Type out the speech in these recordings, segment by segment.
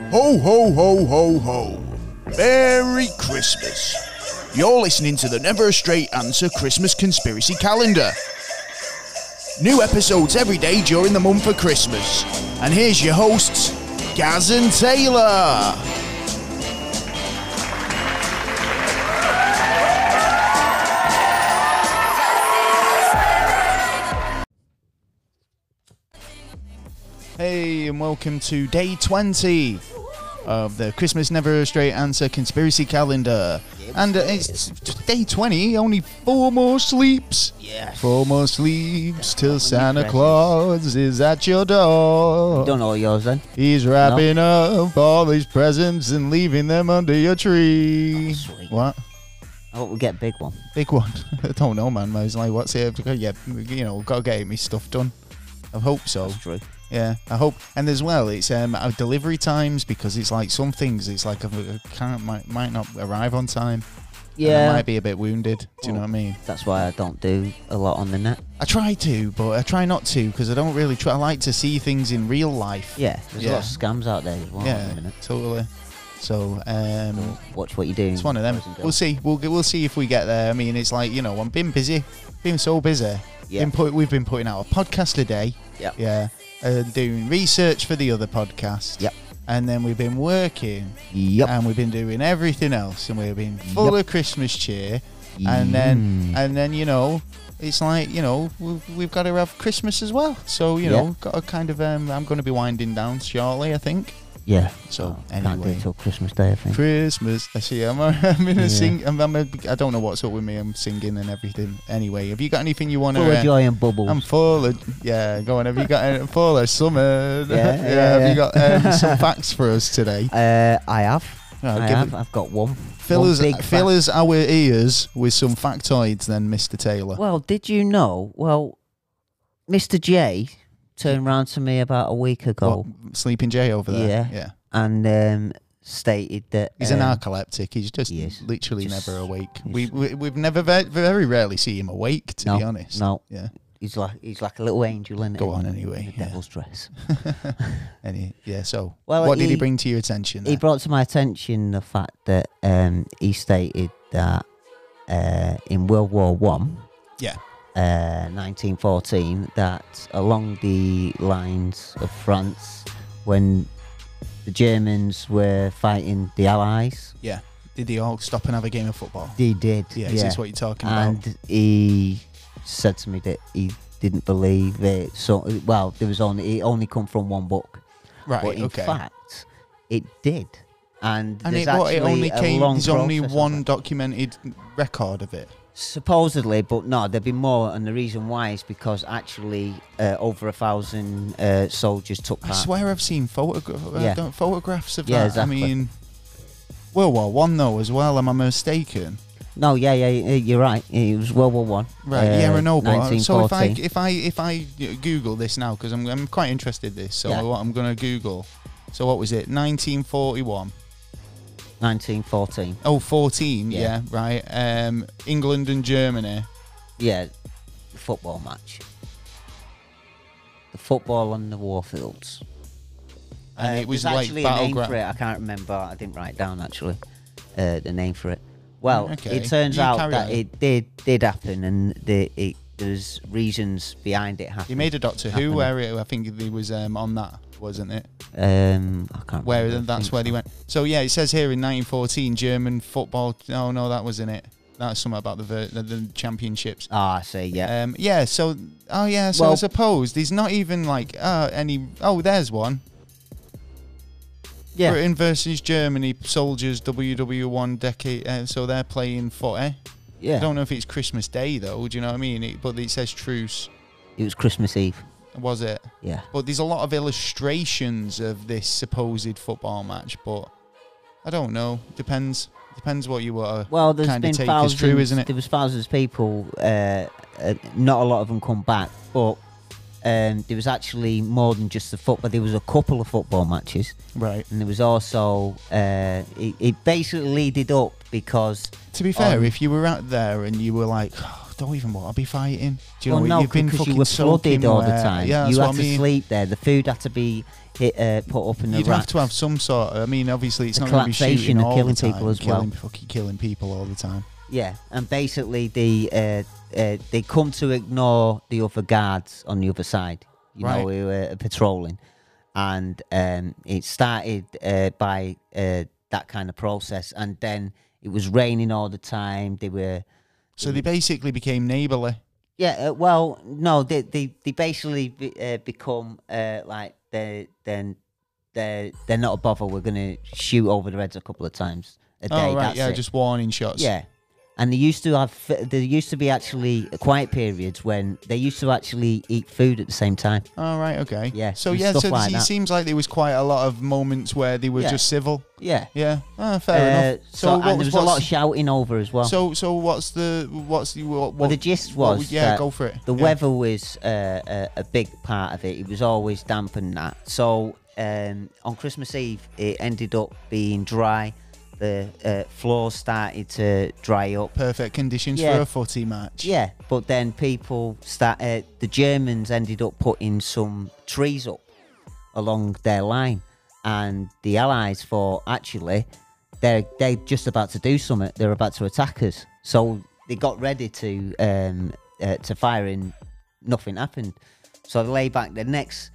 Ho, ho, ho, ho, ho. Merry Christmas. You're listening to the Never a Straight Answer Christmas Conspiracy Calendar. New episodes every day during the month of Christmas. And here's your hosts, Gaz and Taylor. Hey, and welcome to day 20 of the Christmas Never a Straight Answer Conspiracy Calendar. And it's day 20, only 4 more sleeps. Yes. 4 more sleeps till Santa Claus is at your door. Done all yours then? He's wrapping up all his presents and leaving them under your tree. Sweet. What? I hope we get a big one. Big one? I don't know, man. I was like, what's it? Yeah, you know, got to get me stuff done. I hope so. That's true. Yeah, I hope. And as well, it's our delivery times, because it's like some things, it's like might not arrive on time. Yeah. I might be a bit wounded. Do you know what I mean? That's why I don't do a lot on the net. I try to, but I try not to, because I don't really try. I like to see things in real life. Yeah, there's a lot of scams out there as well. Yeah, totally. So, watch what you're doing. It's one of them. We'll see. We'll see if we get there. I mean, it's like, you know, I've been busy, been so busy. Yeah. We've been putting out a podcast a day. Yep. Yeah. Doing research for the other podcast. Yep. And then we've been working. Yep. And we've been doing everything else, and we've been full of Christmas cheer. And then you know, it's like, you know, we've got to have Christmas as well. So, you know, got to kind of I'm going to be winding down shortly, I think. Yeah. So can't do anyway, it till Christmas Day, I think. Christmas. I see. I'm in a sing. I don't know what's up with me. I'm singing and everything. Anyway, have you got anything you want to? Full of joy and bubbles. I'm full of Go on. Have you got full of summer? Yeah. Have you got some facts for us today? I have. I've got one. Fill us our ears with some factoids, then, Mr. Taylor. Well, did you know? Well, Mr. J turned round to me about a week ago. What, Sleeping Jay over there? Yeah. And stated that he's an narcoleptic. He's just literally never awake. We've never very rarely see him awake, to be honest. No. Yeah. He's like a little angel in it. Go on anyway. In the devil's dress. So what did he bring to your attention there? He brought to my attention the fact that he stated that in World War One, 1914, that along the lines of France, when the Germans were fighting the Allies. Yeah. Did they all stop and have a game of football? They did. Yeah, is this what you're talking about? And he said to me that he didn't believe it. So, well, it only come from one book. Right, but in fact, it did. And there's only one documented record of it. Supposedly, but no, there'd be more, and the reason why is because actually over 1,000 soldiers took part. I swear I've seen photographs of that. Yeah, exactly. I mean, World War One though as well. Am I mistaken? No, you're right. It was World War One. Right, I know. So if I Google this now, because I'm quite interested in this. So what I'm gonna Google. So what was it? 1941. 1914. Oh, 14. Yeah, right. England and Germany. Yeah, the football match. The football on the warfields. And it was like actually a name for it. I can't remember. I didn't write down actually the name for it. Well, it turns out that it did happen, and there's reasons behind it happening. You made a Doctor Who where I think he was on that, wasn't it? I can't remember. That's where he went. So yeah, it says here in 1914 German football. Oh no, that wasn't it. That's something about the championships. Ah, I see. Yeah. So I suppose there's not even like any. Oh, there's one. Yeah. Britain versus Germany soldiers WW1 decade. So they're playing footy. Yeah. I don't know if it's Christmas Day though. Do you know what I mean? But it says truce. It was Christmas Eve. Was it? Yeah. But there's a lot of illustrations of this supposed football match, but I don't know. Depends what you want to kind of take as true, isn't it? There was thousands of people. Not a lot of them come back, but there was actually more than just the football. There was a couple of football matches. Right. And there was also... it basically leaded up because... To be fair, if you were out there and you were like... don't even want to be fighting. Do you know, no, you've been because you were flooded all the time. Yeah, you had to sleep there. The food had to be put up in the You'd racks. have to have some sort of, I mean, obviously it's not going to be shooting all killing the time. People as well. Killing people all the time. Yeah, and basically they come to ignore the other guards on the other side, you know, who were patrolling. And it started by that kind of process. And then it was raining all the time. So they basically became neighbourly. Yeah, well, no, they basically become like they're not a bother. We're going to shoot over their heads a couple of times a day. Oh, right, that's it. Just warning shots. Yeah. And there used to be actually quiet periods when they used to actually eat food at the same time. Oh, right, okay. Yeah. So, it seems like there was quite a lot of moments where they were just civil. Yeah. Yeah. Oh, fair enough. So there was a lot of shouting over as well. So what's the the gist was go for it. The weather was a big part of it. It was always damp and that. So on Christmas Eve, it ended up being dry. The floors started to dry up. Perfect conditions for a footy match. Yeah, but then the Germans ended up putting some trees up along their line, and the Allies thought, actually, they're just about to do something. They're about to attack us. So they got ready to fire, and nothing happened. So they lay back. The next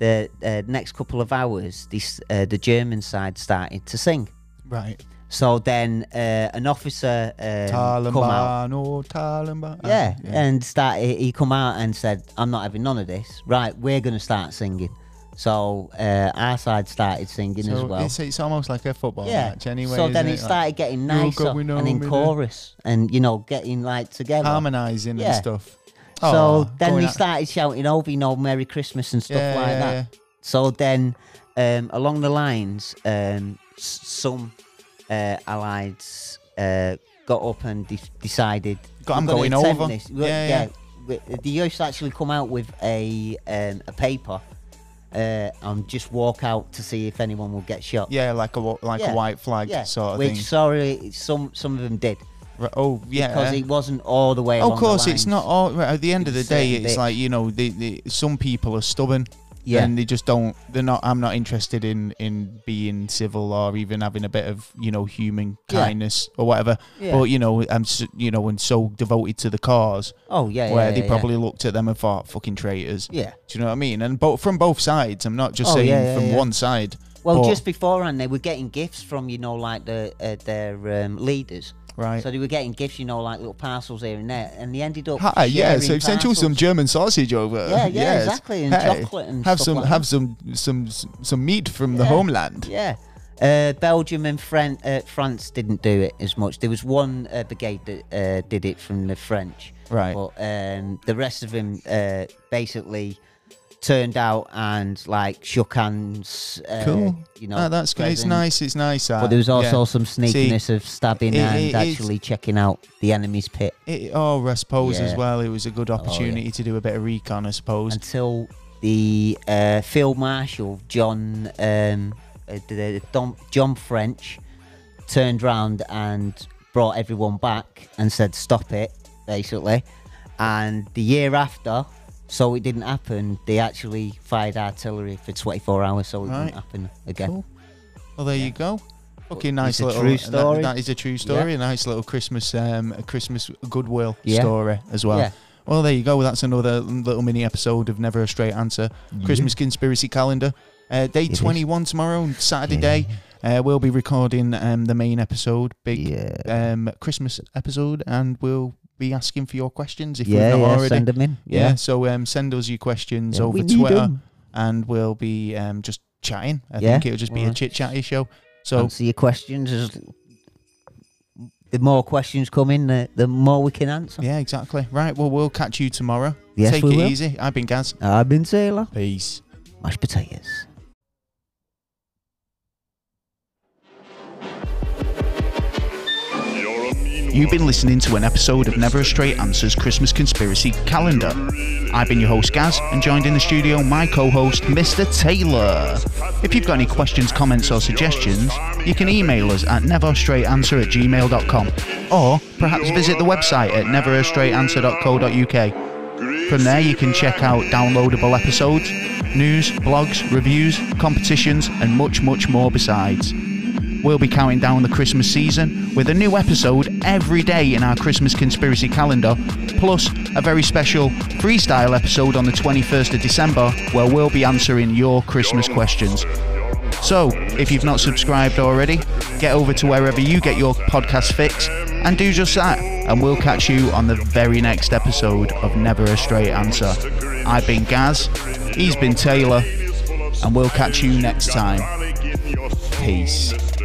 couple of hours, the German side started to sing. Right. So then an officer come out. Taliban. Yeah, and he come out and said, I'm not having none of this. Right, we're going to start singing. So our side started singing as well. It's almost like a football match anyway. So then it started getting nicer and in chorus and, you know, getting like together. Harmonising and stuff. So then they started shouting over, you know, Merry Christmas and stuff like that. Yeah. So then along the lines, some Allies got up and decided I'm going over. This. They used to actually come out with a paper and just walk out to see if anyone will get shot. Yeah, like a white flag sort of thing. Which some of them did. Oh yeah, because it wasn't all the way. Of course, the lines. It's not all. At the end of the day, it's like, you know, some people are stubborn. Yeah. And they just don't. They're not. I'm not interested in being civil or even having a bit of, you know, human kindness or whatever. Yeah. But you know, I'm and so devoted to the cause. Oh yeah. Where they probably looked at them and thought, "Fucking traitors." Yeah. Do you know what I mean? And from both sides. I'm not just saying from one side. Well, just beforehand, they were getting gifts from, you know, like their leaders. Right. So they were getting gifts, you know, like little parcels here and there, and they ended up. So send you some German sausage over. Yeah, exactly, and chocolate and have stuff some like have that. some meat from the homeland. Yeah. Belgium and France didn't do it as much. There was one brigade that did it from the French. Right. But the rest of them basically turned out and like shook hands. Cool. You know, that's good. It's nice. It's nice. But there was also some sneakiness of stabbing and actually checking out the enemy's pit. I suppose as well. It was a good opportunity to do a bit of recon, I suppose. Until the Field Marshal John French turned round and brought everyone back and said, "Stop it," basically. And the year after. So it didn't happen. They actually fired artillery for 24 hours, so it didn't happen again. Cool. Well, there you go. Okay, nice little true story. That is a true story. A nice little Christmas goodwill story as well. Yeah. Well, there you go. That's another little mini episode of Never a Straight Answer. Christmas Conspiracy Calendar. Day 21 tomorrow, Saturday day. We'll be recording the main episode, Christmas episode, and we'll be asking for your questions if we've not already. Send them in. So send us your questions over Twitter, and we'll be just chatting. I think it'll just be a chit-chatty show. So answer your questions. The more questions come in, the more we can answer. Yeah, exactly. Right, well, we'll catch you tomorrow. Yes, Take it easy. I've been Gaz. I've been Sailor. Peace. Mashed potatoes. You've been listening to an episode of Never a Straight Answers Christmas Conspiracy Calendar. I've been your host Gaz, and joined in the studio my co-host Mr. Taylor. If you've got any questions, comments or suggestions, you can email us at neverastraightanswer@gmail.com, or perhaps visit the website at neverastraightanswer.co.uk. From there you can check out downloadable episodes, news, blogs, reviews, competitions and much more besides. We'll be counting down the Christmas season with a new episode every day in our Christmas Conspiracy Calendar, plus a very special freestyle episode on the 21st of December where we'll be answering your Christmas questions. So, if you've not subscribed already, get over to wherever you get your podcast fix and do just that, and we'll catch you on the very next episode of Never a Straight Answer. I've been Gaz, he's been Taylor, and we'll catch you next time. Peace.